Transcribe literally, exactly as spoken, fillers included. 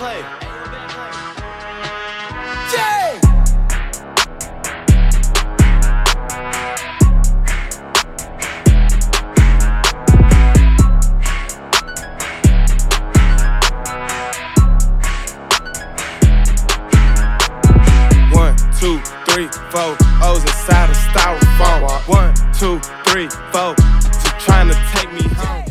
play. Yeah! One, two, three, four, O's inside a styrofoam. One, two, three, four, just trying to take me home.